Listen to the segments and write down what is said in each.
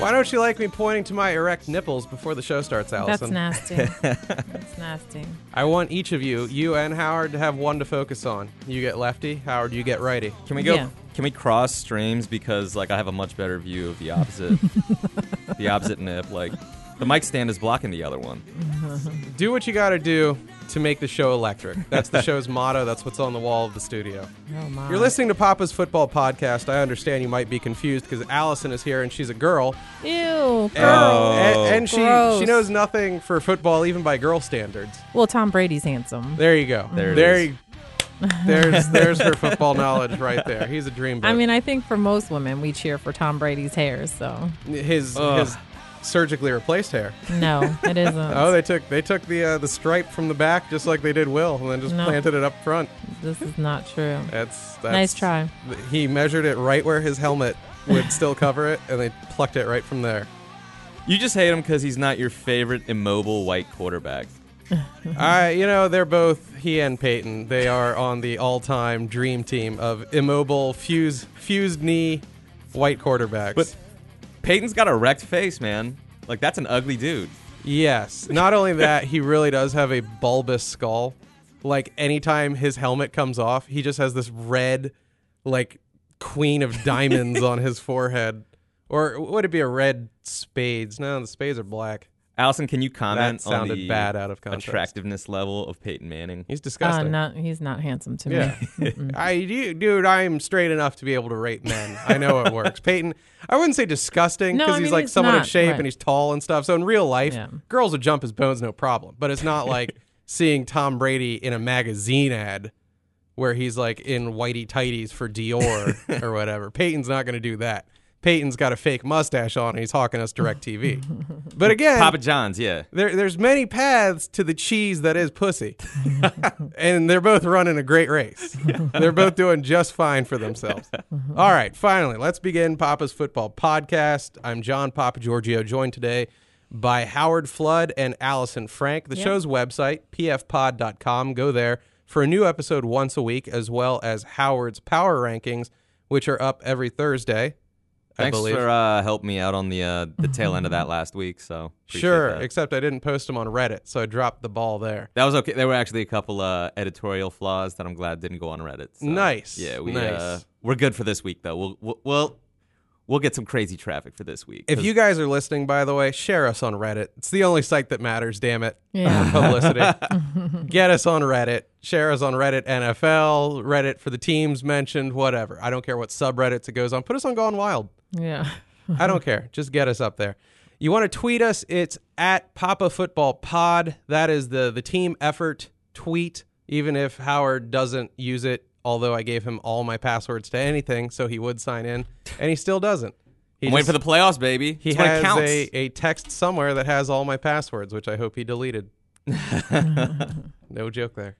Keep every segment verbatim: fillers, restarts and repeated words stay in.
Why don't you like me pointing to my erect nipples before the show starts, Allison? That's nasty. That's nasty. I want each of you, you and Howard, to have one to focus on. You get lefty, Howard, you get righty. Can we go? Yeah. Can we cross streams because like I have a much better view of the opposite, the opposite nip. Like the mic stand is blocking the other one. Do what you got to do to make the show electric. That's the show's motto. That's what's on the wall of the studio. Oh my. You're listening to Papa's Football Podcast. I understand you might be confused because Allison is here and she's a girl. Ew. And, Girl. and, and she Gross. she knows nothing for football, even by girl standards. Well, Tom Brady's handsome. There you go. There it there is. You, there's there's her football knowledge right there. He's a dreamboat. I mean, I think for most women, we cheer for Tom Brady's hair. So his Ugh. his surgically replaced hair. no, it isn't. Oh, they took they took the uh, the stripe from the back just like they did Will, and then just No. planted it up front. This is not true. That's, that's Nice try. He measured it right where his helmet would still cover it, and they plucked it right from there. You just hate him because he's not your favorite immobile white quarterback. I, you know, they're both he and Peyton. They are on the all-time dream team of immobile, fused, fused knee, white quarterbacks. But Peyton's got a wrecked face, man. Like that's an ugly dude. Yes. Not only that, he really does have a bulbous skull. Like anytime his helmet comes off, he just has this red, like queen of diamonds on his forehead. Or would it be a red spades? No, the spades are black. Allison, can you comment That sounded on the bad out of context. attractiveness level of Peyton Manning? He's Uh, disgusting. not, he's not handsome to me. Yeah. I, you, dude, I'm straight enough to be able to rate men. I know it works. Peyton, I wouldn't say disgusting No, because I he's mean, like he's somewhat of not, shape right. and he's tall and stuff. So in real life, Yeah. girls would jump his bones, no problem. But it's not like seeing Tom Brady in a magazine ad where he's like in whitey tighties for Dior or whatever. Peyton's not going to do that. Peyton's got a fake mustache on and he's hawking us direct T V. But again, Papa John's, yeah. there, there's many paths to the cheese that is pussy. And they're both running a great race. They're both doing just fine for themselves. All right, finally, let's begin Papa's Football Podcast. I'm John Papa Giorgio, joined today by Howard Flood and Allison Frank. The Yep. show's website, p f pod dot com. Go there for a new episode once a week, as well as Howard's Power Rankings, which are up every Thursday. I Thanks believe. for uh, helping me out on the uh, the tail end of that last week. So appreciate Sure, that. except I didn't post them on Reddit, so I dropped the ball there. That was okay. There were actually a couple uh, editorial flaws that I'm glad didn't go on Reddit. So, Nice. Yeah, we Nice. uh, we're good for this week though. We'll we'll we'll, we'll get some crazy traffic for this week. If 'cause- you guys are listening, by the way, share us on Reddit. It's the only site that matters, damn it. Yeah. Publicity. Get us on Reddit. Share us on Reddit N F L, Reddit for the teams mentioned, whatever. I don't care what subreddits it goes on. Put us on Gone Wild. Yeah. I don't care. Just get us up there. You want to tweet us? It's at Papa Football Pod. That is the, the team effort tweet, even if Howard doesn't use it, although I gave him all my passwords to anything, so he would sign in, and he still doesn't. He I'm waiting for just- the playoffs, baby. He That's when it has counts. a, a text somewhere that has all my passwords, which I hope he deleted. No joke there.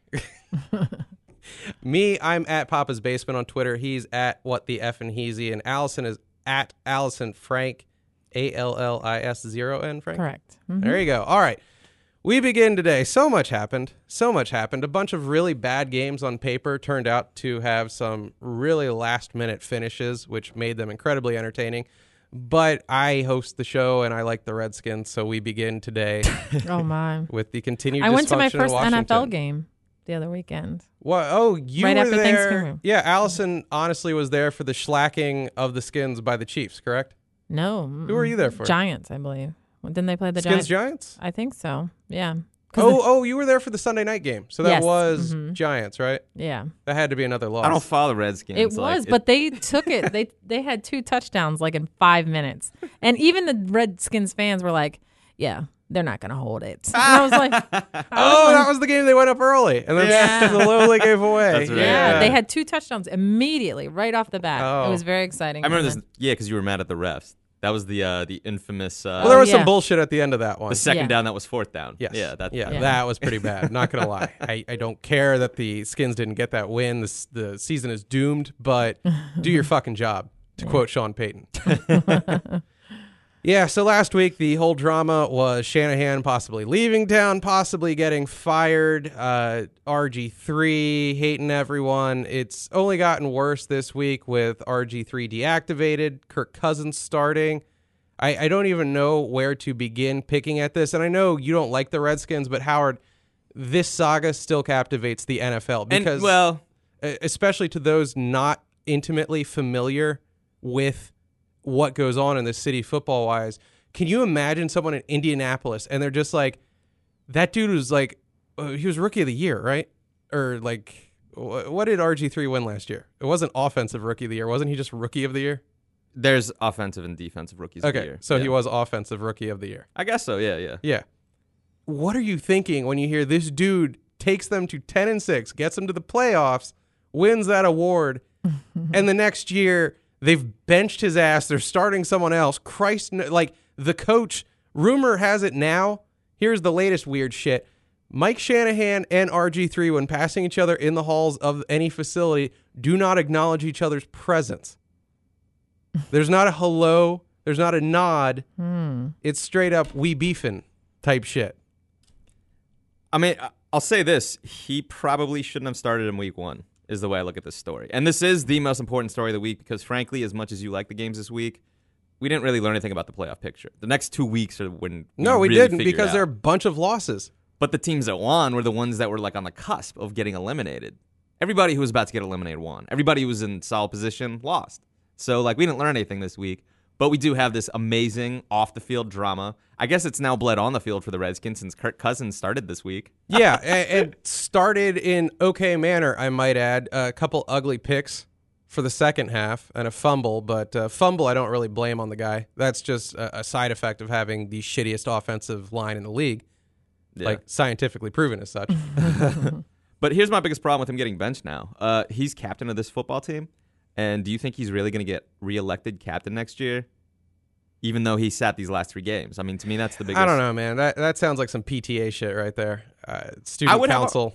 Me, I'm at Papa's Basement on Twitter. He's at What the F and Heezy, and Allison is at Allison Frank, A L L I S zero N Frank. Correct. Mhm. There you go. All right. We begin today. So much happened. So much happened. A bunch of really bad games on paper turned out to have some really last-minute finishes, which made them incredibly entertaining. But I host the show, and I like the Redskins, so we begin today Oh my. with the continued I went to my dysfunction in first N F L Washington. game the other weekend. What? Oh, you Right were after there. Thanksgiving. Yeah, Allison honestly was there for the slacking of the Skins by the Chiefs, correct? No. Who were you there for? Giants, I believe. Well, didn't they play the Skins Giants? Giants? I think so. Yeah. 'Cause Oh, oh, you were there for the Sunday night game. So that Yes. was Mhm. Giants, right? the- yeah. That had to be another loss. I don't follow Redskins. It like, was, but they took it. They they had two touchdowns like in five minutes, and even the Redskins fans were like, "Yeah, they're not going to hold it." And I was like, I was Oh, like, that was the game they went up early and then Yeah. slowly gave away. That's right. yeah, they had two touchdowns immediately right off the bat. Oh. It was very exciting. I remember And this. Yeah, because you were mad at the refs. That was the uh, the infamous. Uh, Well, there was yeah. some bullshit at the end of that one. the second Yeah. down that was fourth down. Yes. Yeah. That, yeah, Yeah. that was pretty bad. Not gonna lie. I, I don't care that the Skins didn't get that win. The s- the season is doomed. But do your fucking job, to quote Sean Payton. Yeah. So last week the whole drama was Shanahan possibly leaving town, possibly getting fired. Uh, R G three hating everyone. It's only gotten worse this week with R G three deactivated, Kirk Cousins starting. I, I don't even know where to begin picking at this. And I know you don't like the Redskins, but Howard, this saga still captivates the N F L because, and, well, especially to those not intimately familiar with what goes on in the city football wise, can you imagine someone in Indianapolis and they're just like, that dude was like, uh, he was rookie of the year, right? Or like, wh- what did R G three win last year? It wasn't offensive rookie of the year. Wasn't he just rookie of the year? There's offensive and defensive rookies of the Okay, year. so yeah. he was offensive rookie of the year. I guess so, yeah, yeah. Yeah. What are you thinking when you hear this dude takes them to ten and six, gets them to the playoffs, wins that award, and the next year they've benched his ass, they're starting someone else. Christ, like the coach, rumor has it now, here's the latest weird shit. Mike Shanahan and R G three, when passing each other in the halls of any facility, do not acknowledge each other's presence. There's not a hello, there's not a nod. Hmm. It's straight up we beefing type shit. I mean, I- I'll say this. He probably shouldn't have started in week one, is the way I look at this story. And this is the most important story of the week because, frankly, as much as you like the games this week, we didn't really learn anything about the playoff picture. The next two weeks are when No, we really didn't figure it because out. there are a bunch of losses. But the teams that won were the ones that were like on the cusp of getting eliminated. Everybody who was about to get eliminated won. Everybody who was in solid position lost. So, like, we didn't learn anything this week. But we do have this amazing off-the-field drama. I guess it's now bled on the field for the Redskins since Kirk Cousins started this week. Yeah, and, and started in okay manner, I might add. A couple ugly picks for the second half and a fumble. But uh, fumble, I don't really blame on the guy. That's just a, a side effect of having the shittiest offensive line in the league. Yeah. Like, scientifically proven as such. But here's my biggest problem with him getting benched now. Uh, he's captain of this football team. And do you think he's really going to get reelected captain next year? Even though he sat these last three games. I mean, to me, that's the biggest. I don't know, man. That that sounds like some P T A shit right there. Uh, student I would have a- council.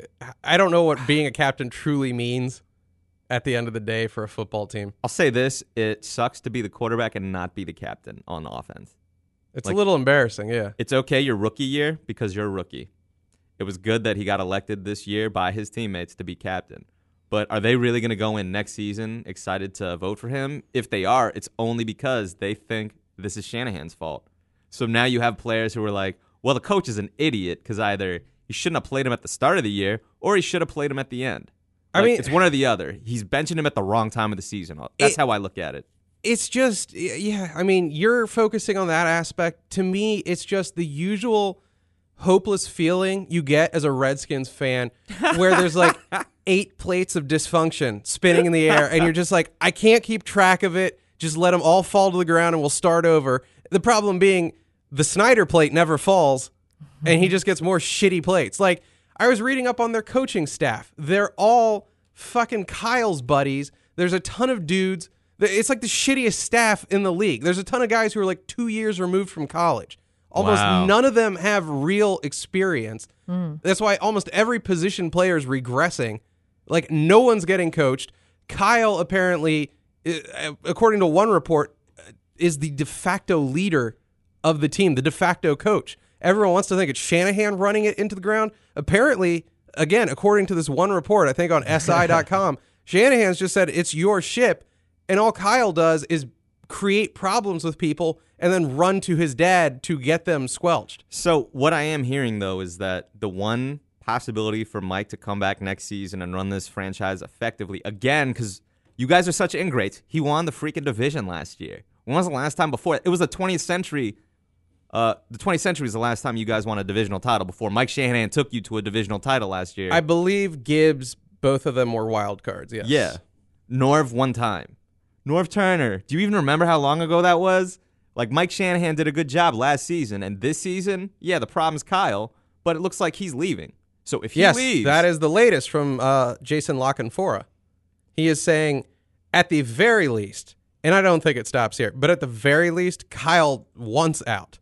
I don't know what being a captain truly means at the end of the day for a football team. I'll say this. It sucks to be the quarterback and not be the captain on offense. It's Like- a little embarrassing, yeah. It's okay your rookie year because you're a rookie. It was good that he got elected this year by his teammates to be captain. But are they really going to go in next season excited to vote for him? If they are, it's only because they think this is Shanahan's fault. So now you have players who are like, well, the coach is an idiot because either he shouldn't have played him at the start of the year or he should have played him at the end. I Like, mean- it's one or the other. He's benching him at the wrong time of the season. That's It- how I look at it. It's just, yeah, I mean, you're focusing on that aspect. To me, it's just the usual hopeless feeling you get as a Redskins fan where there's like eight plates of dysfunction spinning in the air, and you're just like, I can't keep track of it. Just let them all fall to the ground and we'll start over. The problem being the Snyder plate never falls, and he just gets more shitty plates. Like, I was reading up on their coaching staff. They're all fucking Kyle's buddies. There's a ton of dudes. It's like the shittiest staff in the league. There's a ton of guys who are like two years removed from college. Almost Wow. none of them have real experience. That's why almost every position player is regressing. Like, no one's getting coached. Kyle apparently, uh, according to one report, uh, is the de facto leader of the team, the de facto coach. Everyone wants to think it's Shanahan running it into the ground. Apparently, again, according to this one report, I think on S I dot com, Shanahan's just said it's your ship, and all Kyle does is create problems with people and then run to his dad to get them squelched. So what I am hearing, though, is that the one possibility for Mike to come back next season and run this franchise effectively, again, because you guys are such ingrates, he won the freaking division last year. When was the last time before? It was the twentieth century. Uh, the twentieth century is the last time you guys won a divisional title before Mike Shanahan took you to a divisional title last year. I believe Gibbs, both of them were wild cards, yes. Yeah. Norv one time. Norv Turner. Do you even remember how long ago that was? Like, Mike Shanahan did a good job last season, and this season, yeah, the problem's Kyle, but it looks like he's leaving. So if he Yes, leaves... that is the latest from uh, Jason Lockenfora. He is saying, at the very least, and I don't think it stops here, but at the very least, Kyle wants out.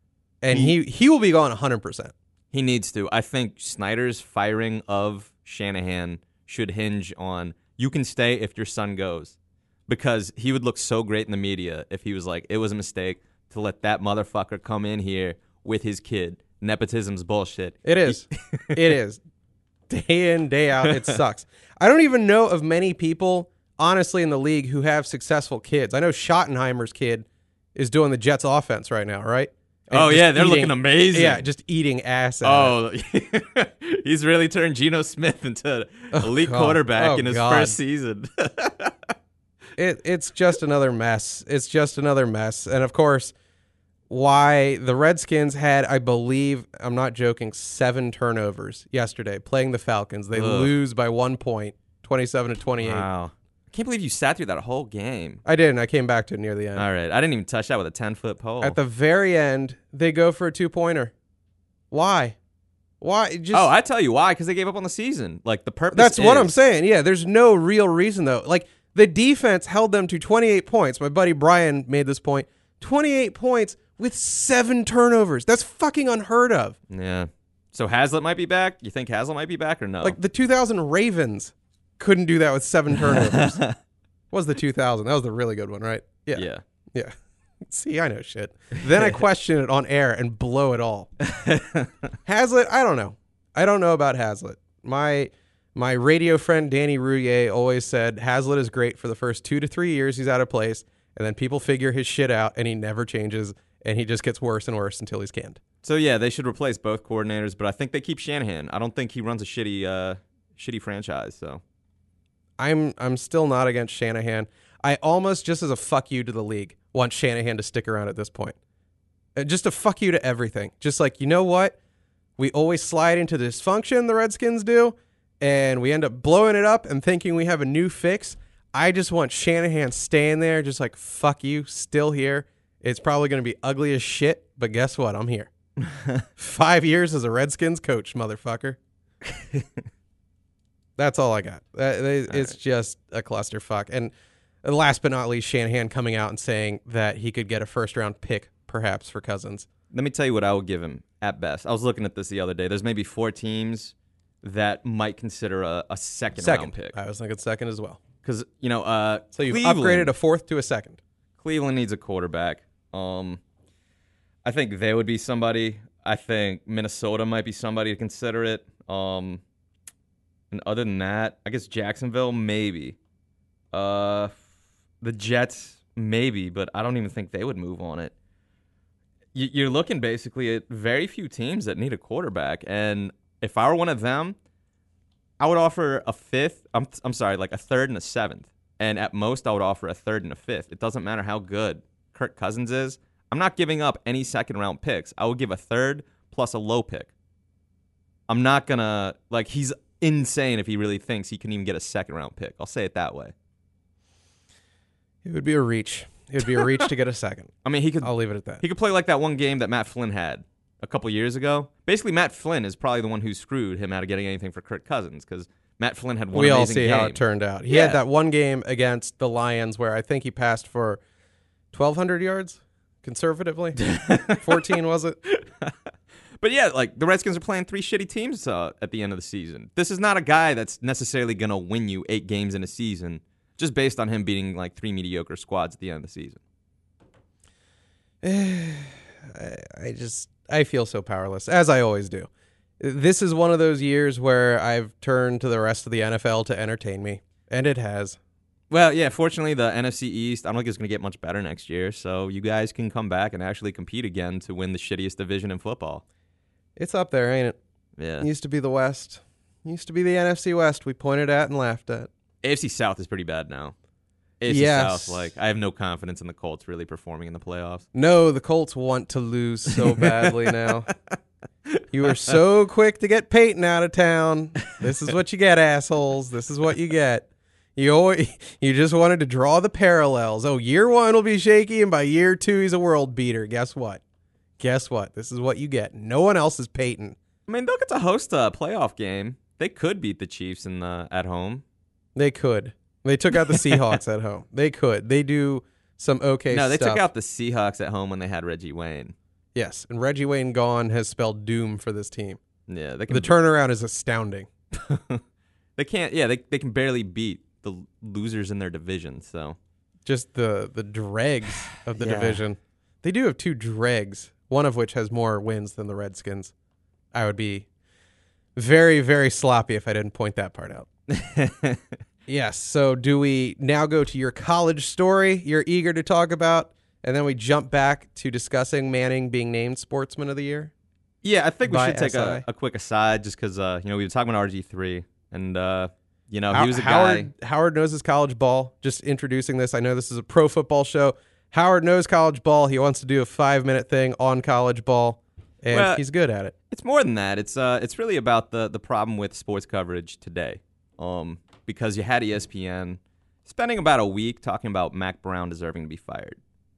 And he, he will be gone one hundred percent. He needs to. I think Snyder's firing of Shanahan should hinge on, you can stay if your son goes. Because he would look so great in the media if he was like, it was a mistake to let that motherfucker come in here with his kid. Nepotism's bullshit. It is. It is. Day in, day out, it sucks. I don't even know of many people, honestly, in the league who have successful kids. I know Schottenheimer's kid is doing the Jets offense right now, right? And Oh just yeah, they're eating- looking amazing. Yeah, just eating ass. Out of it. Oh, he's really turned Geno Smith into elite God. quarterback Oh, in his God. first season. It, it's just another mess. It's just another mess. And of course, why the Redskins had, I believe, I'm not joking, seven turnovers yesterday playing the Falcons. They Ugh. lose by one point, twenty-seven to twenty-eight. Wow. I can't believe you sat through that whole game. I didn't. I came back to it near the end. All right. I didn't even touch that with a ten-foot pole. At the very end, they go for a two-pointer. Why? Why? Just, oh, I tell you why, because they gave up on the season. Like, the purpose That's what is- I'm saying. Yeah, there's no real reason, though. Like, the defense held them to twenty-eight points. My buddy Brian made this point. twenty-eight points with seven turnovers. That's fucking unheard of. Yeah. So Hazlitt might be back? You think Hazlitt might be back or no? Like, the two thousand Ravens couldn't do that with seven turnovers. What was the two thousand? That was the really good one, right? Yeah. yeah. Yeah. See, I know shit. Then I question it on air and blow it all. Hazlitt, I don't know. I don't know about Hazlitt. My my radio friend Danny Rouillet always said Hazlitt is great for the first two to three years he's out of place, and then people figure his shit out, and he never changes, and he just gets worse and worse until he's canned. So, yeah, they should replace both coordinators, but I think they keep Shanahan. I don't think he runs a shitty uh, shitty franchise, so. I'm I'm still not against Shanahan. I almost, just as a fuck you to the league, want Shanahan to stick around at this point. Uh, Just a fuck you to everything. Just like, you know what? We always slide into dysfunction, the Redskins do, and we end up blowing it up and thinking we have a new fix. I just want Shanahan staying there, just like, fuck you, still here. It's probably going to be ugly as shit, but guess what? I'm here. Five years as a Redskins coach, motherfucker. That's all I got. That- they- It's just a clusterfuck. And last but not least, Shanahan coming out and saying that he could get a first-round pick, perhaps, for Cousins. Let me tell you what I would give him at best. I was looking at this the other day. There's maybe four teams that might consider a, a second, Second. round pick. I was thinking second as well. Because, you know, uh, So you've Cleveland, upgraded a fourth to a second. Cleveland needs a quarterback. Um, I think they would be somebody. I think Minnesota might be somebody to consider it. Um, and other than that, I guess Jacksonville, maybe. Uh, the Jets, maybe, but I don't even think they would move on it. You- You're looking basically at very few teams that need a quarterback, and if I were one of them, I would offer a fifth. I'm I'm sorry, like a third and a seventh, and at most I would offer a third and a fifth. It doesn't matter how good Kirk Cousins is. I'm not giving up any second round picks. I would give a third plus a low pick. I'm not gonna like he's insane if he really thinks he can even get a second round pick. I'll say it that way. It would be a reach. It would be a reach to get a second. I mean, he could I'll leave it at that. he could play like that one game that Matt Flynn had a couple years ago. Basically, Matt Flynn is probably the one who screwed him out of getting anything for Kirk Cousins because Matt Flynn had one We all amazing see game. how it turned out. He Yeah. had that one game against the Lions where I think he passed for twelve hundred yards, conservatively. fourteen, was it? But yeah, like the Redskins are playing three shitty teams uh, at the end of the season. This is not a guy that's necessarily going to win you eight games in a season just based on him beating like three mediocre squads at the end of the season. I, I just, I feel so powerless, as I always do. This is one of those years where I've turned to the rest of the N F L to entertain me, and it has. Well, yeah, fortunately, the N F C East, I don't think it's going to get much better next year, so you guys can come back and actually compete again to win the shittiest division in football. It's up there, ain't it? Yeah. It used to be the West. It used to be the N F C West we pointed at and laughed at. A F C South is pretty bad now. A F C Yes. South, like, I have no confidence in the Colts really performing in the playoffs. No, the Colts want to lose so badly now. You were so quick to get Peyton out of town. This is what you get, assholes. This is what you get. You always, you just wanted to draw the parallels. Oh, year one will be shaky, and by year two, he's a world beater. Guess what? Guess what? This is what you get. No one else is Peyton. I mean, they'll get to host a playoff game. They could beat the Chiefs in the at home. They could. They took out the Seahawks at home. They could. They do some okay No, they stuff. took out the Seahawks at home when they had Reggie Wayne. Yes, and Reggie Wayne gone has spelled doom for this team. Yeah, they can. The turnaround is astounding. they can't. Yeah, they they can barely beat the losers in their division. So Just the the dregs of the Yeah. division. They do have two dregs, one of which has more wins than the Redskins. I would be very, very sloppy if I didn't point that part out. Yes, so do we now go to your college story you're eager to talk about? and then we jump back to discussing Manning being named Sportsman of the Year? Yeah, I think we By should take S I. a, a quick aside just because, uh, you know, we were talking about R G three, and, uh, you know, How- he was a Howard, guy. Howard knows his college ball. Just introducing this. I know this is a pro football show. Howard knows college ball. He wants to do a five-minute thing on college ball, and Well, he's good at it. It's more than that. It's uh, it's really about the the problem with sports coverage today. Um, because you had E S P N spending about a week talking about Mac Brown deserving to be fired.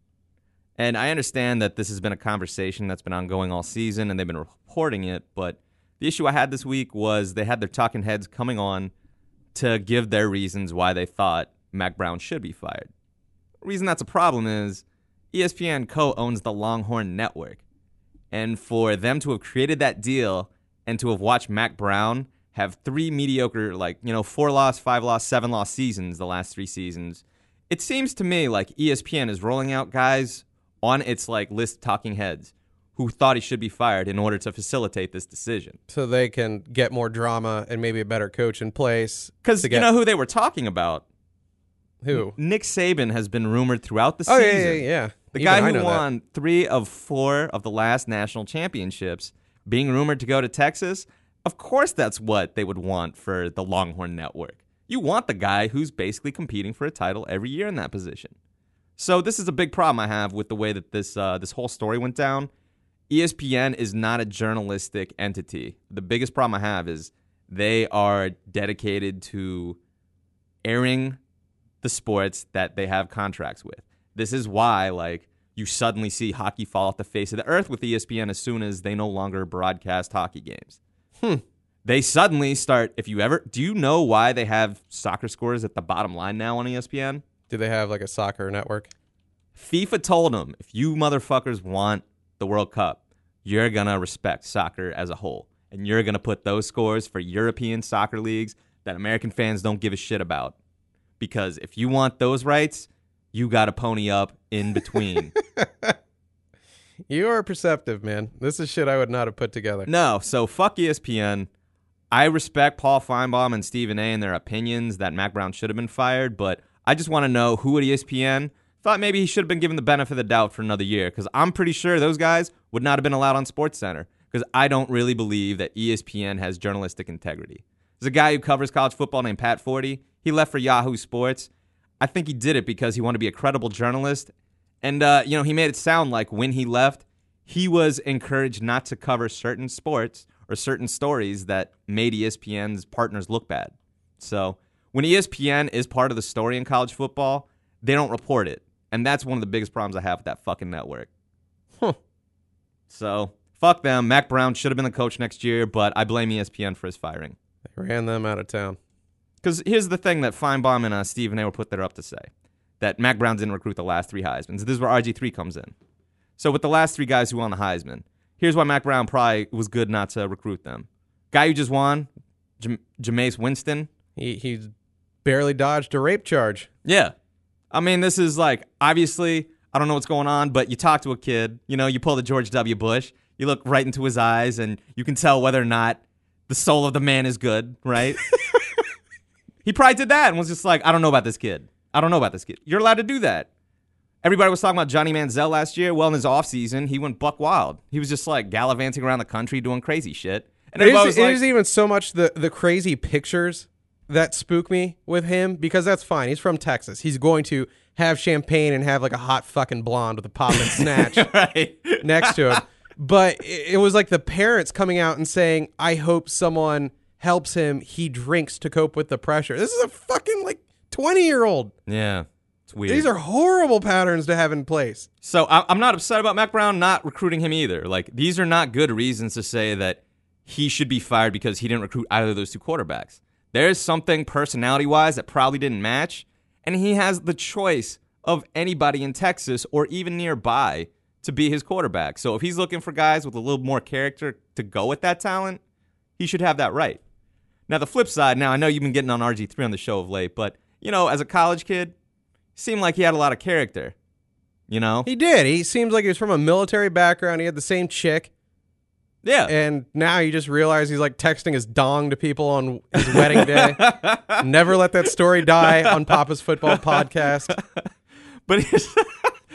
And I understand that this has been a conversation that's been ongoing all season, and they've been reporting it. But the issue I had this week was they had their talking heads coming on to give their reasons why they thought Mac Brown should be fired. The reason that's a problem is E S P N co-owns the Longhorn Network. And for them to have created that deal and to have watched Mac Brown have three mediocre, like, you know, four-loss, five-loss, seven-loss seasons the last three seasons, it seems to me like E S P N is rolling out guys on its, like, list of talking heads who thought he should be fired in order to facilitate this decision. So they can get more drama and maybe a better coach in place. Because to you get- know who they were talking about? Who? Nick Saban has been rumored throughout the Oh, season. yeah, yeah, yeah. The Even guy I who know that. won three of four of the last national championships, being rumored to go to Texas, of course that's what they would want for the Longhorn Network. You want the guy who's basically competing for a title every year in that position. So this is a big problem I have with the way that this uh, this whole story went down. E S P N is not a journalistic entity. The biggest problem I have is they are dedicated to airing the sports that they have contracts with. This is why, like, you suddenly see hockey fall off the face of the earth with E S P N as soon as they no longer broadcast hockey games. Hmm. They suddenly start, if you ever, do you know why they have soccer scores at the bottom line now on E S P N? Do they have like a soccer network? FIFA told them, if you motherfuckers want the World Cup, you're going to respect soccer as a whole. And you're going to put those scores for European soccer leagues that American fans don't give a shit about. Because if you want those rights, you got to pony up in between. You are perceptive, man. This is shit I would not have put together. No, so fuck E S P N. I respect Paul Feinbaum and Stephen A. and their opinions that Mac Brown should have been fired, but I just want to know who at E S P N thought maybe he should have been given the benefit of the doubt for another year, because I'm pretty sure those guys would not have been allowed on SportsCenter, because I don't really believe that E S P N has journalistic integrity. There's a guy who covers college football named Pat Forty. He left for Yahoo Sports. I think he did it because he wanted to be a credible journalist. And, uh, you know, he made it sound like when he left, he was encouraged not to cover certain sports or certain stories that made E S P N's partners look bad. So when E S P N is part of the story in college football, they don't report it. And that's one of the biggest problems I have with that fucking network. Huh. So fuck them. Mac Brown should have been the coach next year, but I blame E S P N for his firing. They ran them out of town. Because here's the thing that Feinbaum and uh, Stephen A. were put there up to say, that Mac Brown didn't recruit the last three Heismans. This is where R G three comes in. So with the last three guys who won the Heisman, here's why Mac Brown probably was good not to recruit them. Guy who just won, Jam- Jameis Winston. He he barely dodged a rape charge. Yeah. I mean, this is like, obviously, I don't know what's going on, but you talk to a kid, you know, you pull the George W. Bush, you look right into his eyes, and you can tell whether or not the soul of the man is good, right? He probably did that and was just like, I don't know about this kid. I don't know about this kid. You're allowed to do that. Everybody was talking about Johnny Manziel last year. Well, in his offseason, he went buck wild. He was just like gallivanting around the country doing crazy shit. And It everybody is, was like, it is even so much the, the crazy pictures that spook me with him, because that's fine. He's from Texas. He's going to have champagne and have like a hot fucking blonde with a pop and snatch right. next to him. But it, it was like the parents coming out and saying, I hope someone helps him. He drinks to cope with the pressure. This is a fucking like twenty year old. Yeah. It's weird. These are horrible patterns to have in place. So I- I'm not upset about Mac Brown not recruiting him either. Like, these are not good reasons to say that he should be fired because he didn't recruit either of those two quarterbacks. There's something personality-wise that probably didn't match, and he has the choice of anybody in Texas or even nearby to be his quarterback. So if he's looking for guys with a little more character to go with that talent, he should have that right. Now, the flip side, now I know you've been getting on R G three on the show of late, but, you know, as a college kid, seemed like he had a lot of character, you know? He did. He seems like he was from a military background. He had the same chick. Yeah. And now you just realize he's like texting his dong to people on his wedding day. Never let that story die on Papa's Football Podcast. But here's,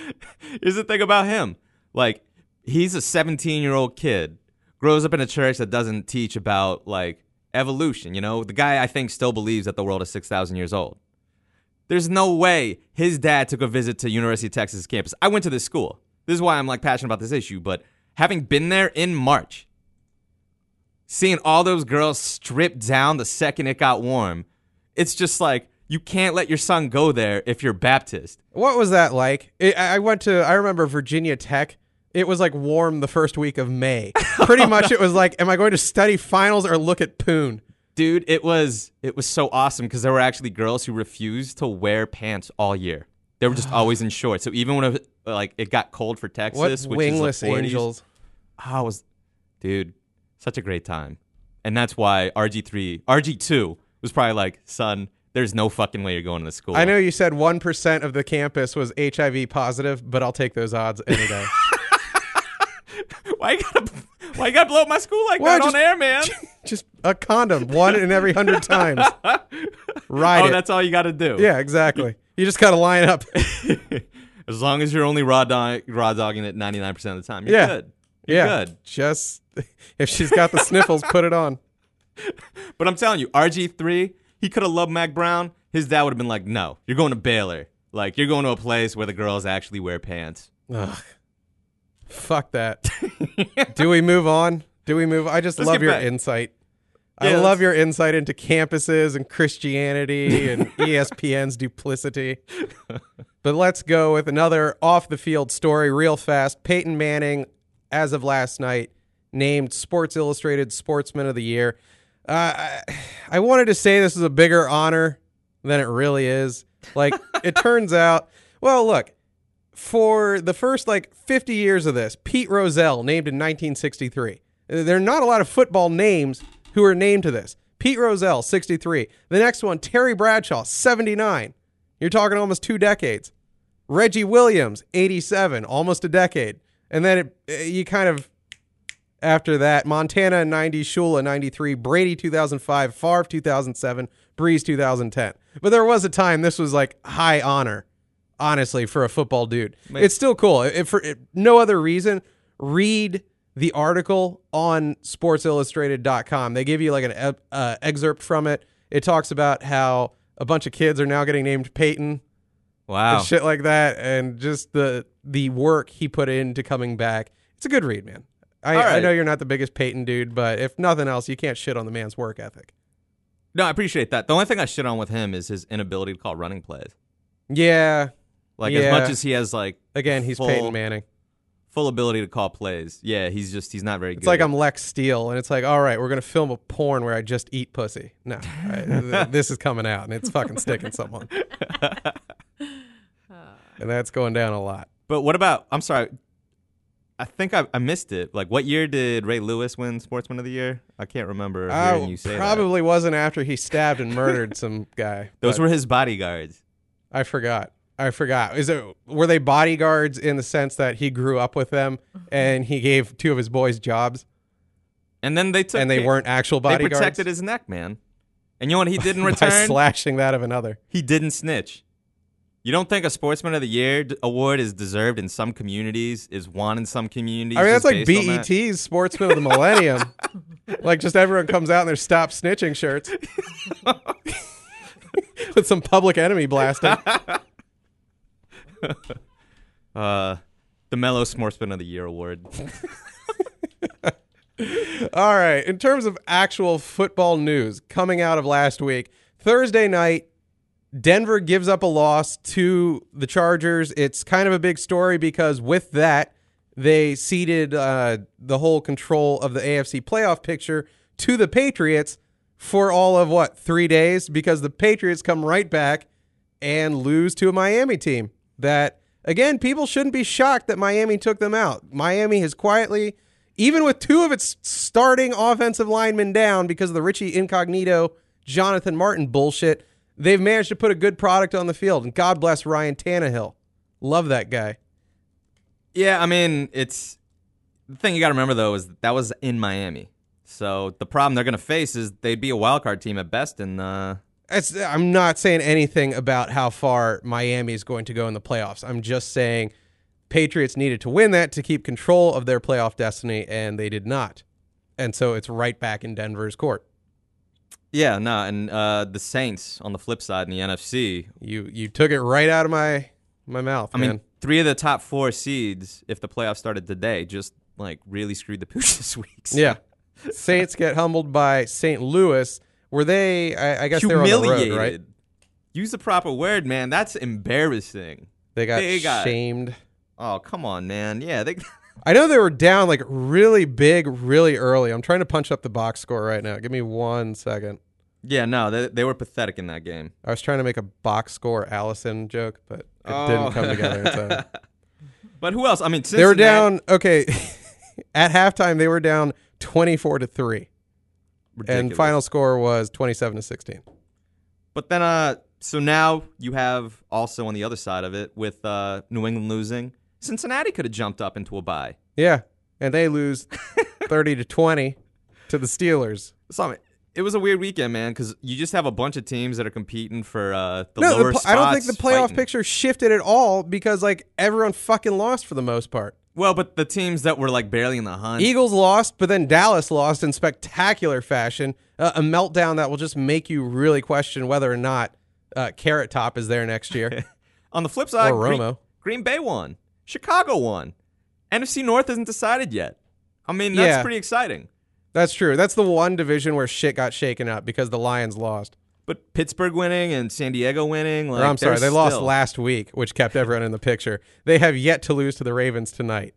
Here's the thing about him. Like, he's a seventeen-year-old kid, grows up in a church that doesn't teach about, like, evolution, you know? The guy, I think, still believes that the world is six thousand years old. There's no way his dad took a visit to University of Texas campus. I went to this school. This is why I'm, like, passionate about this issue. But having been there in March, seeing all those girls stripped down the second it got warm, it's just like, you can't let your son go there if you're Baptist. What was that like? It, I went to, I remember Virginia Tech. It was like warm the first week of May. Pretty much it was like, am I going to study finals or look at Poon? Dude, it was it was so awesome because there were actually girls who refused to wear pants all year. They were just always in shorts. So even when it, like it got cold for Texas, What which wingless is the forties, angels. Oh, it was, dude, such a great time. And that's why R G three, R G two was probably like, son, there's no fucking way you're going to this school. I know you said one percent of the campus was H I V positive, but I'll take those odds any day. Why you gotta why you gotta blow up my school like Well, that just- on air, man? Just a condom, one in every hundred times. Ride Oh, it. that's all you gotta do. Yeah, exactly. You just got to line up. As long as you're only raw, dog, raw dogging it ninety-nine percent of the time, you're Yeah. good. You're Yeah. good. Just, if she's got the sniffles, put it on. But I'm telling you, R G three, he could have loved Mac Brown. His dad would have been like, no, you're going to Baylor. Like, you're going to a place where the girls actually wear pants. Ugh. Fuck that. Do we move on? Do we move? I just Let's love get your back. insight. Yeah, I love let's- your insight into campuses and Christianity and E S P N's duplicity. But let's go with another off the field story real fast. Peyton Manning, as of last night, named Sports Illustrated Sportsman of the Year. Uh, I, I wanted to say this is a bigger honor than it really is. Like, it turns out, well, look, for the first like fifty years of this, Pete Rozelle, named in nineteen sixty-three. There are not a lot of football names who are named to this. Pete Rozelle, sixty-three. The next one, Terry Bradshaw, seventy-nine. You're talking almost two decades. Reggie Williams, eighty-seven, almost a decade. And then it, you kind of, after that, Montana in ninety, Shula ninety-three, Brady two thousand five, Favre two thousand seven, Breeze two thousand ten. But there was a time this was like high honor, honestly, for a football dude. Mate. It's still cool. If for if no other reason, read the article on sports illustrated dot com. They give you like an ep- uh, excerpt from it. It talks about how a bunch of kids are now getting named Peyton Wow. and shit like that, and just the the work he put into coming back. It's a good read, man. I, All right. I know you're not the biggest Peyton dude, but if nothing else, you can't shit on the man's work ethic. No, I appreciate that. The only thing I shit on with him is his inability to call running plays. Yeah. Like, Yeah. as much as he has, like, Again, he's full, Peyton Manning. full ability to call plays, yeah, he's just, he's not very It's good. like I'm Lex Steele, and it's like, all right, we're going to film a porn where I just eat pussy. No, I- th- this is coming out, and it's fucking sticking someone. And that's going down a lot. But what about, I'm sorry, I think I, I missed it. Like, what year did Ray Lewis win Sportsman of the Year? I can't remember hearing Uh, you say that. probably wasn't after he stabbed and murdered some guy. Those but were his bodyguards. I forgot. I forgot. Is it were they bodyguards in the sense that he grew up with them and he gave two of his boys jobs And then they took and they it- weren't actual They bodyguards? protected his neck, man. And you know what he did in by return? slashing that of another. He didn't snitch. You don't think a Sportsman of the Year d- award is deserved in some communities, is won in some communities? I mean, that's just like based on that? B E T's Sportsman of the Millennium. Like, just everyone comes out in their Stop Snitching shirts with some Public Enemy blasting. Uh, the Mellow Sportsman of the Year award. All right. In terms of actual football news coming out of last week, Thursday night, Denver gives up a loss to the Chargers. It's kind of a big story because with that, they ceded uh, the whole control of the A F C playoff picture to the Patriots for all of, what, three days? Because the Patriots come right back and lose to a Miami team that, again, people shouldn't be shocked that Miami took them out. Miami has quietly, even with two of its starting offensive linemen down because of the Richie Incognito, Jonathan Martin bullshit, they've managed to put a good product on the field. And God bless Ryan Tannehill. Love that guy. Yeah, I mean, it's the thing you got to remember though is that, that was in Miami. So the problem they're going to face is they'd be a wild card team at best, and uh, It's, I'm not saying anything about how far Miami is going to go in the playoffs. I'm just saying Patriots needed to win that to keep control of their playoff destiny, and they did not. And so it's right back in Denver's court. Yeah, no, and uh, the Saints on the flip side in the N F C. You you took it right out of my my mouth, I man. mean, three of the top four seeds, if the playoffs started today, just like really screwed the pooch this week. So. Yeah. Saints get humbled by Saint Louis. Were they, I, I guess they were on the Humiliated. road, right? Use the proper word, man. That's embarrassing. They got They got- shamed. Oh, come on, man. Yeah, they. I know they were down like really big, really early. I'm trying to punch up the box score right now. Give me one second. Yeah, no, they they were pathetic in that game. I was trying to make a box score Allison joke, but it Oh. didn't come together in time. But who else? I mean, They were Cincinnati- down, okay, at halftime, they were down twenty-four to three. And Ridiculous. final score was twenty-seven to sixteen. But then, uh, so now you have also on the other side of it with uh, New England losing. Cincinnati could have jumped up into a bye. Yeah, and they lose thirty to twenty to the Steelers. So I mean, it was a weird weekend, man, because you just have a bunch of teams that are competing for uh, the No, lower the, spots. pl- I don't think the playoff fighting. picture shifted at all because like everyone fucking lost for the most part. Well, but the teams that were like barely in the hunt. Eagles lost, but then Dallas lost in spectacular fashion. Uh, a meltdown that will just make you really question whether or not uh, Carrot Top is there next year. On the flip side, Or Green, Romo. Green Bay won. Chicago won. N F C North isn't decided yet. I mean, that's Yeah. pretty exciting. That's true. That's the one division where shit got shaken up because the Lions lost. But Pittsburgh winning and San Diego winning, like Or, I'm sorry, they're they lost still- last week, which kept everyone in the picture. They have yet to lose to the Ravens tonight.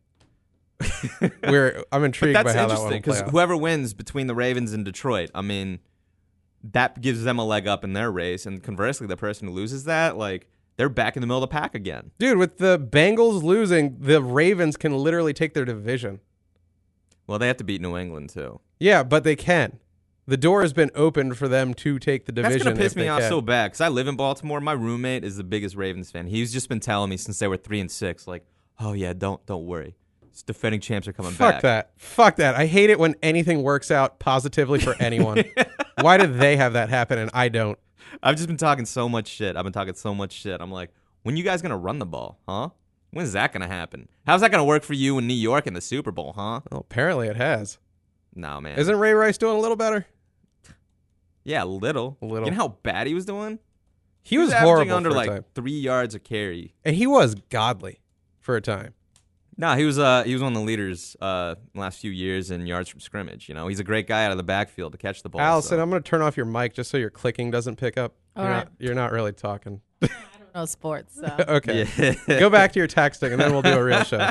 We're I'm But intrigued that's by how that interesting one will play because out. whoever wins between the Ravens and Detroit, I mean, that gives them a leg up in their race. And conversely, the person who loses that, like, they're back in the middle of the pack again. Dude, with the Bengals losing, the Ravens can literally take their division. Well, they have to beat New England too. Yeah, but they can. The door has been opened for them to take the division. That's gonna piss if me they off can. so bad because I live in Baltimore. My roommate is the biggest Ravens fan. He's just been telling me since they were three and six, like, "Oh yeah, don't don't worry, it's defending champs are coming Fuck back." that. Fuck that. I hate it when anything works out positively for anyone. Why do they have that happen and I don't? I've just been talking so much shit. I've been talking so much shit. I'm like, when you guys gonna run the ball, huh? When's that gonna happen? How's that gonna work for you in New York in the Super Bowl, huh? Well, apparently it has. No, man. Isn't Ray Rice doing a little better? Yeah, a little. A little. You know how bad he was doing? He was averaging horrible under for a like time. three yards a carry. And he was godly for a time. No, he was uh he was one of the leaders uh in the last few years in yards from scrimmage. You know, he's a great guy out of the backfield to catch the ball. Allison, so. I'm going to turn off your mic just so your clicking doesn't pick up. All you're, right. not, you're not really talking. I don't know sports. So. Okay. Yeah. Go back to your texting and then we'll do a real show.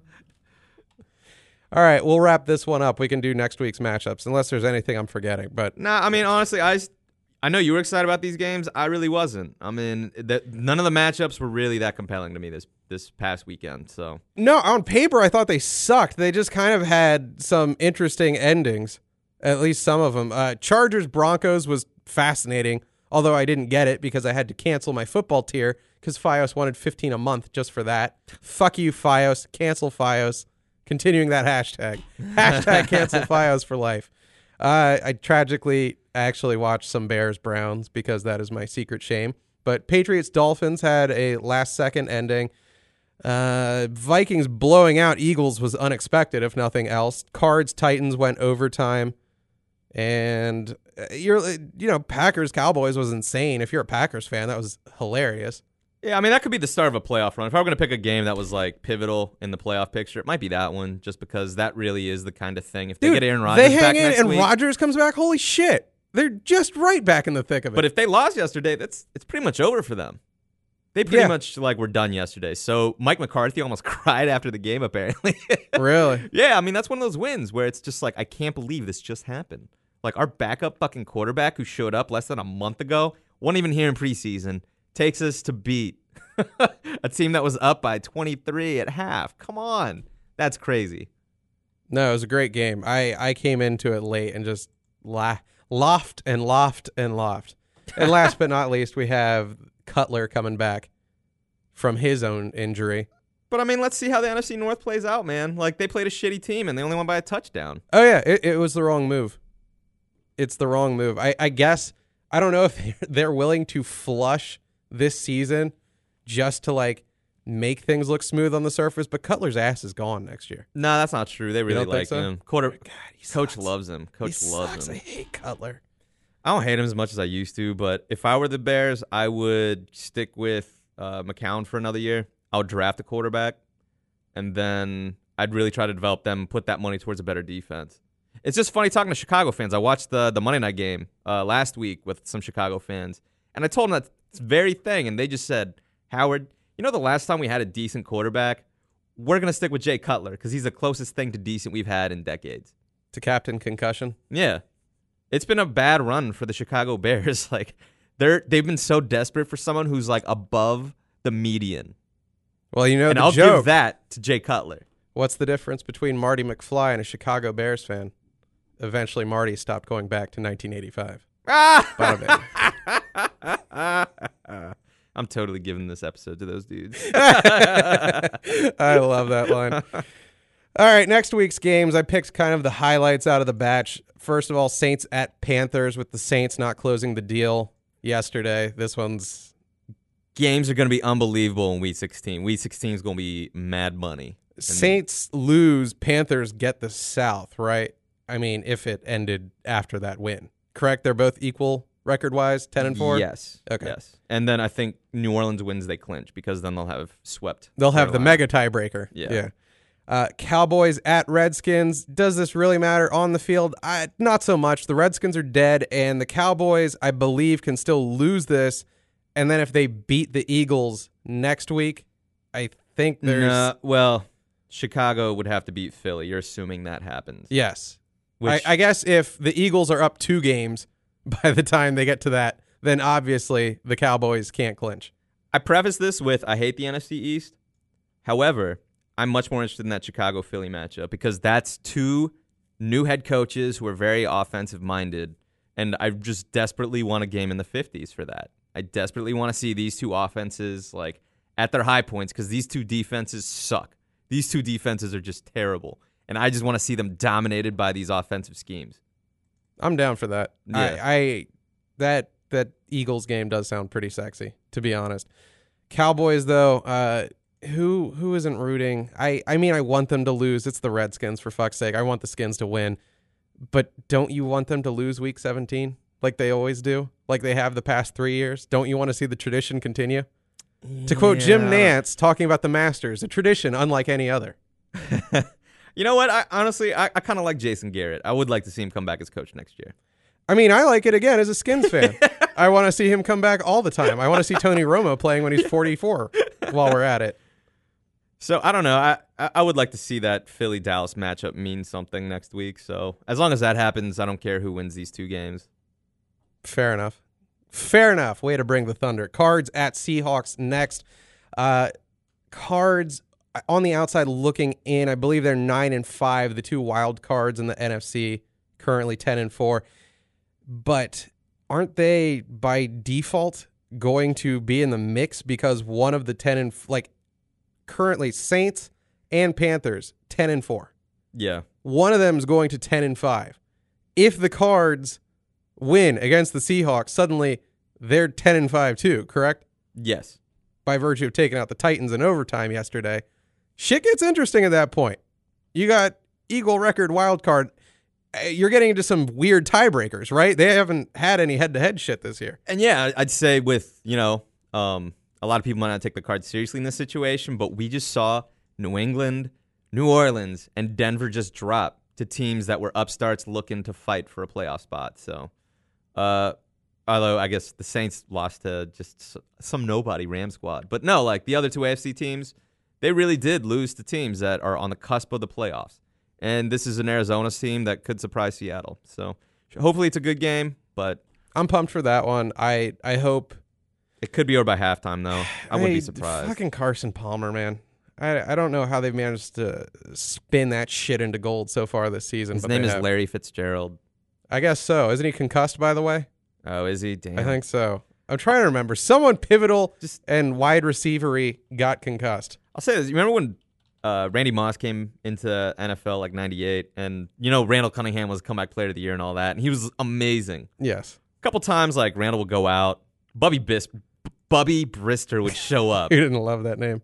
All right, we'll wrap this one up. We can do next week's matchups unless there's anything I'm forgetting. But Nah, I mean, honestly, I, s- I know you were excited about these games. I really wasn't. I mean, that none of the matchups were really that compelling to me this this past weekend. So no, on paper, I thought they sucked. They just kind of had some interesting endings, at least some of them. Uh, Chargers Broncos was fascinating, although I didn't get it because I had to cancel my football tier because Fios wanted fifteen a month just for that. Fuck you, Fios. Cancel Fios. Continuing that hashtag. Hashtag cancel Fios for life. Uh, I tragically actually watched some Bears Browns because that is my secret shame. But Patriots Dolphins had a last second ending. Uh, Vikings blowing out Eagles was unexpected, if nothing else. Cards Titans went overtime. And uh, you're, uh, you know, Packers Cowboys was insane. If you're a Packers fan, that was hilarious. yeah, I mean, that could be the start of a playoff run. If I were going to pick a game that was like pivotal in the playoff picture, it might be that one, just because that really is the kind of thing. If they Dude, get Aaron Rodgers they back hang in next and week, Rodgers comes back. Holy shit. They're just right back in the thick of it. but if they lost yesterday, that's it's pretty much over for them. They pretty Yeah. much like were done yesterday. So Mike McCarthy almost cried after the game, apparently. Really? Yeah, I mean, that's one of those wins where it's just like, I can't believe this just happened. Like, our backup fucking quarterback who showed up less than a month ago, wasn't even here in preseason, takes us to beat a team that was up by twenty-three at half. Come on. That's crazy. No, it was a great game. I, I came into it late and just la- loft and loft and loft. And last but not least, we have Cutler coming back from his own injury. But, I mean, let's see how the N F C North plays out, man. Like, they played a shitty team, and they only won by a touchdown. Oh, yeah, it, it was the wrong move. It's the wrong move. I, I guess, I don't know if they're, they're willing to flush this season just to, like, make things look smooth on the surface, but Cutler's ass is gone next year. No, that's not true. They really don't think like so? him. Quarter God, he coach sucks. loves him. Coach he loves sucks. him. I hate Cutler. I don't hate him as much as I used to, but if I were the Bears, I would stick with uh, McCown for another year. I would draft a quarterback, and then I'd really try to develop them, put that money towards a better defense. It's just funny talking to Chicago fans. I watched the the Monday night game uh, last week with some Chicago fans, and I told them that very thing, and they just said, Howard, you know the last time we had a decent quarterback, we're going to stick with Jay Cutler because he's the closest thing to decent we've had in decades. To captain concussion? Yeah. It's been a bad run for the Chicago Bears. Like they're they've been so desperate for someone who's like above the median. Well, you know and the I'll joke. give that to Jay Cutler. What's the difference between Marty McFly and a Chicago Bears fan? Eventually, Marty stopped going back to nineteen eighty-five. Bada bing. I'm totally giving this episode to those dudes. I love that line. All right, next week's games, I picked kind of the highlights out of the batch. First of all, Saints at Panthers, with the Saints not closing the deal yesterday. This one's... Games are going to be unbelievable in Week sixteen. Week sixteen is going to be mad money. Saints lose, Panthers get the South, right? I mean, if it ended after that win. Correct? They're both equal record-wise, ten and four? Yes. Okay. Yes. And then I think New Orleans wins, they clinch, because then they'll have swept. They'll have the Carolina. mega tiebreaker. Yeah. yeah. Uh, Cowboys at Redskins. Does this really matter on the field? I, not so much. The Redskins are dead, and the Cowboys, I believe, can still lose this. And then if they beat the Eagles next week, I think there's... No, well, Chicago would have to beat Philly. You're assuming that happens. Yes. Which, I, I guess if the Eagles are up two games by the time they get to that, then obviously the Cowboys can't clinch. I preface this with I hate the N F C East. However, I'm much more interested in that Chicago-Philly matchup because that's two new head coaches who are very offensive-minded, and I just desperately want a game in the fifties for that. I desperately want to see these two offenses like at their high points because these two defenses suck. These two defenses are just terrible, and I just want to see them dominated by these offensive schemes. I'm down for that. Yeah. I, I that that Eagles game does sound pretty sexy, to be honest. Cowboys, though, uh, who who isn't rooting? I, I mean, I want them to lose. It's the Redskins, for fuck's sake. I want the Skins to win. But don't you want them to lose Week seventeen like they always do? Like they have the past three years? Don't you want to see the tradition continue? Yeah. To quote Jim Nantz, talking about the Masters, a tradition unlike any other. You know what? I honestly, I, I kind of like Jason Garrett. I would like to see him come back as coach next year. I mean, I like it again as a Skins fan. I want to see him come back all the time. I want to see Tony Romo playing when he's forty-four while we're at it. So I don't know. I, I would like to see that Philly-Dallas matchup mean something next week. So as long as that happens, I don't care who wins these two games. Fair enough. Fair enough. Way to bring the thunder. Cards at Seahawks next. Uh, Cards on the outside looking in. I believe they're nine and five. The two wild cards in the N F C currently ten and four. But aren't they by default going to be in the mix because one of the ten and like currently Saints and Panthers ten and four. Yeah. One of them is going to ten and five. If the Cards win against the Seahawks, suddenly they're ten and five too, correct? Yes. By virtue of taking out the Titans in overtime yesterday. Shit gets interesting at that point. You got Eagle record wild card. You're getting into some weird tiebreakers, right? They haven't had any head-to-head shit this year. And yeah, I'd say with, you know, um, a lot of people might not take the Cards seriously in this situation, but we just saw New England, New Orleans, and Denver just drop to teams that were upstarts looking to fight for a playoff spot. So, uh, although I guess the Saints lost to just some nobody Ram squad. But no, like the other two A F C teams, they really did lose to teams that are on the cusp of the playoffs. And this is an Arizona team that could surprise Seattle. So hopefully it's a good game, but I'm pumped for that one. I, I hope. It could be over by halftime, though. I wouldn't be surprised. Fucking Carson Palmer, man. I, I don't know how they've managed to spin that shit into gold so far this season. His but name they is have. Larry Fitzgerald. I guess so. Isn't he concussed, by the way? Oh, is he? Damn. I think so. I'm trying to remember. Someone pivotal Just- and wide receivery got concussed. I'll say this. You remember when uh, Randy Moss came into N F L like ninety-eight, and you know Randall Cunningham was comeback player of the year and all that, and he was amazing. Yes. A couple times, like Randall would go out, Bubby Bis- Bubby Brister would show up. You didn't love that name.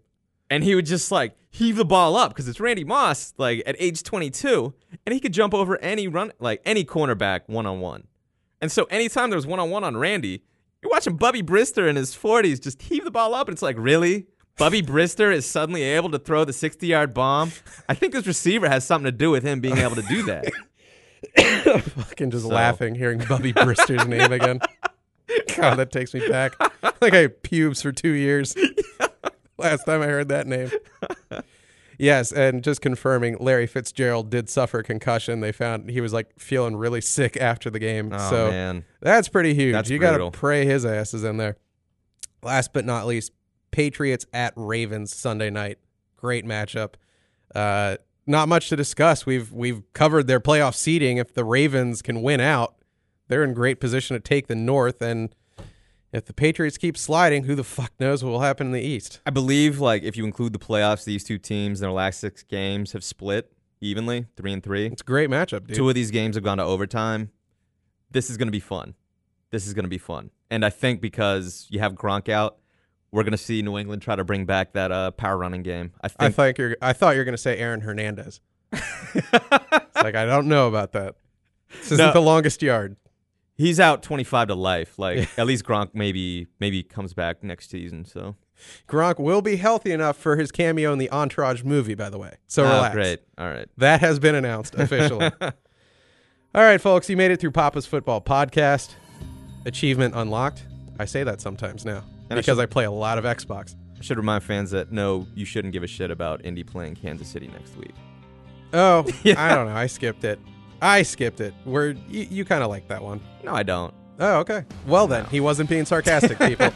and he would just like heave the ball up because it's Randy Moss, like at age twenty-two, and he could jump over any run, like any cornerback one on one. And so anytime there was one on one on Randy, you're watching Bubby Brister in his forties just heave the ball up, and it's like, really? Bubby Brister is suddenly able to throw the sixty-yard bomb? I think this receiver has something to do with him being able to do that. Fucking just So. laughing hearing Bubby Brister's name again. God, that takes me back. Like I had pubes for two years. Last time I heard that name. Yes, and just confirming, Larry Fitzgerald did suffer a concussion. They found he was like feeling really sick after the game. Oh, so man. that's pretty huge. That's you got to brutal. pray his ass is in there. Last but not least, Patriots at Ravens Sunday night. Great matchup. Uh, not much to discuss. We've we've covered their playoff seeding. If the Ravens can win out, they're in great position to take the North. And if the Patriots keep sliding, who the fuck knows what will happen in the East? I believe, like, if you include the playoffs, these two teams in their last six games have split evenly, three and three. It's a great matchup, dude. Two of these games have gone to overtime. This is going to be fun. This is going to be fun. And I think because you have Gronk out, we're going to see New England try to bring back that uh, power running game. I think. I thought you're. I thought you were going to say Aaron Hernandez. It's like I don't know about that. This isn't No. the longest yard. He's out twenty-five to life. Like, at least Gronk maybe maybe comes back next season. So Gronk will be healthy enough for his cameo in the Entourage movie, by the way. So oh, relax. great. All right. That has been announced officially. All right, folks, you made it through Papa's Football Podcast. Achievement unlocked. I say that sometimes now And I because should- I play a lot of Xbox. I should remind fans that no, you shouldn't give a shit about Indy playing Kansas City next week. Oh, Yeah. I don't know. I skipped it. I skipped it. Where you, you kind of like that one. No, I don't. Oh, okay. Well, then, he wasn't being sarcastic, people.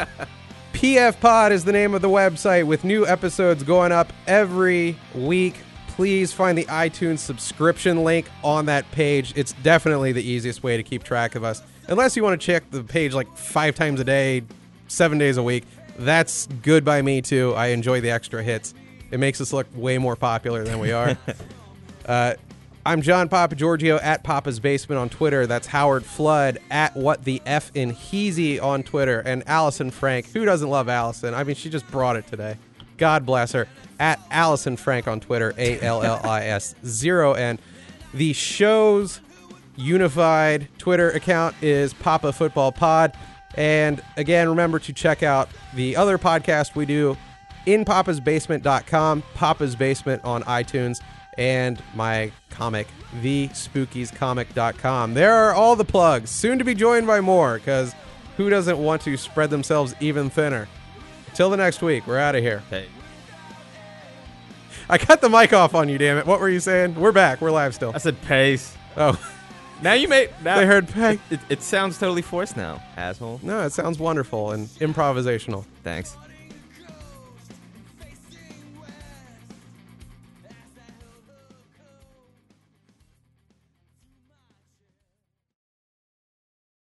P F Pod is the name of the website with new episodes going up every week. Please find the iTunes subscription link on that page. It's definitely the easiest way to keep track of us. Unless you want to check the page like five times a day, seven days a week. That's good by me, too. I enjoy the extra hits. It makes us look way more popular than we are. uh, I'm John Papa Giorgio at Papa's Basement on Twitter. That's Howard Flood at What the F in Heezy on Twitter. And Allison Frank. Who doesn't love Allison? I mean, she just brought it today. God bless her. At Allison Frank on Twitter. A L L I S zero N. The show's unified Twitter account is Papa Football Pod. And again, remember to check out the other podcast we do, in papas basement dot com, Papa's Basement on iTunes, and my comic, the spookies comic dot com. There are all the plugs, soon to be joined by more, because who doesn't want to spread themselves even thinner? Till the next week, we're out of here. Hey. I cut the mic off on you, damn it. What were you saying? We're back. We're live still. I said pace. Oh, Now you made. Now, they heard pay. It, it sounds totally forced now, asshole. No, it sounds wonderful and improvisational. Thanks.